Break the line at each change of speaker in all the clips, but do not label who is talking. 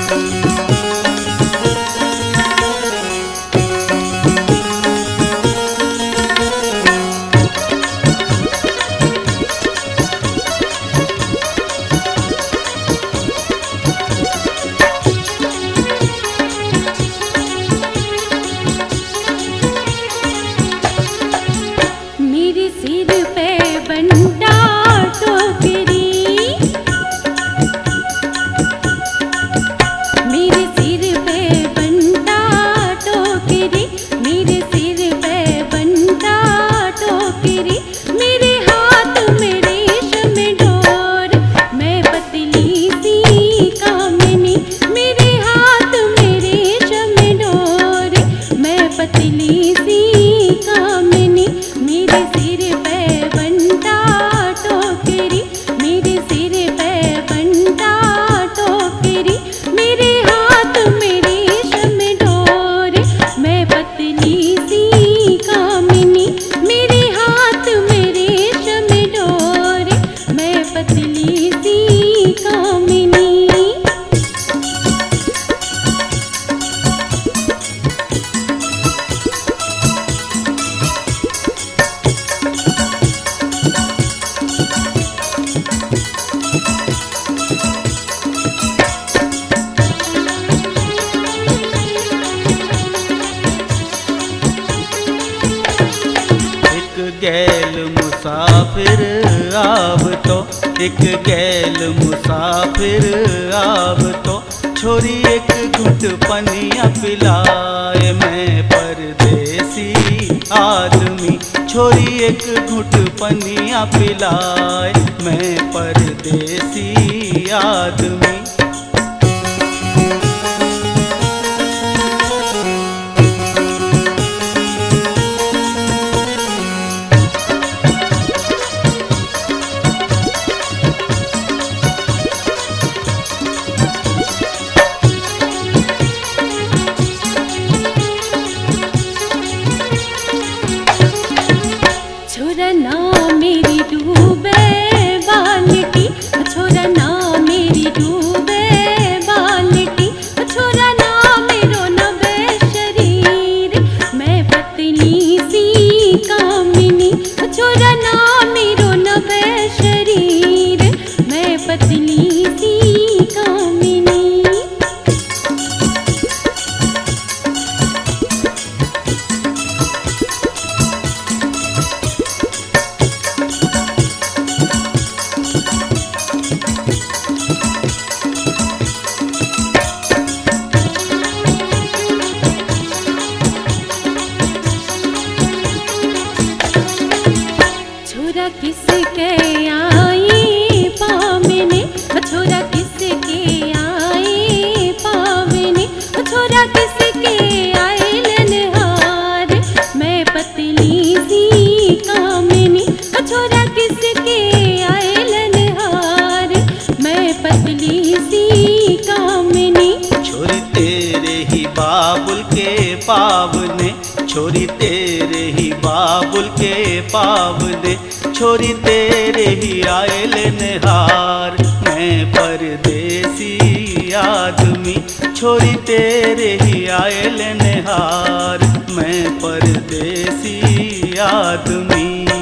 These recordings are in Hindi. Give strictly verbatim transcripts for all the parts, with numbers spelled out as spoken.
गैल मुसाफिर आव तो, एक गैल मुसाफिर आव तो, छोरी एक घुट पनिया पिलाए। मैं परदेसी आदमी, छोरी एक घुट पनिया पिलाए। मैं परदेसी आदमी।
छोरा ना मेरी डूबे बाल्टी, छोरा ना मेरी डूबे बाल्टी, छोरा ना मेरो नबे शरीर। मैं पतली सी कामिनी, छोरा ना मेरो नबे शरीर। मैं पतली सी कामिनी। छोरा किसके आई पावने, छोरा किसके आई पावने, छोरा किसके आए लनहार। मैं पतली सी कामिनी, छोरा किसके आए लनहार। मैं पतली सी कामिनी।
छोरी तेरे ही बाबुल के पावने, छोरी तेरे ही बाबुल के पावने, छोरी तेरे ही आयल निहार। मैं परदेसी आदमी, छोरी तेरे ही आयल निहार। मैं परदेसी आदमी।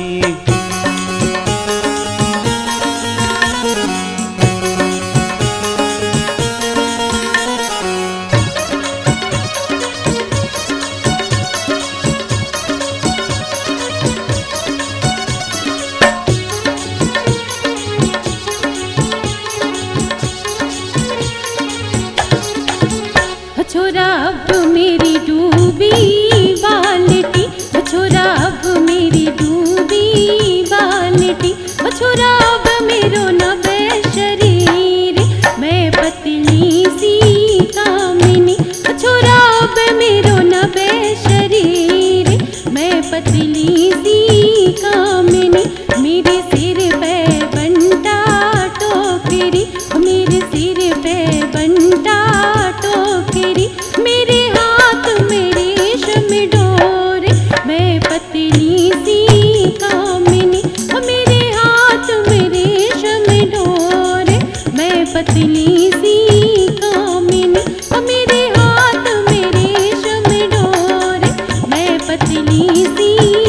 छोरा अब मेरी डूबी बाल्टी, छोरा अब मेरी डूबी पतली सी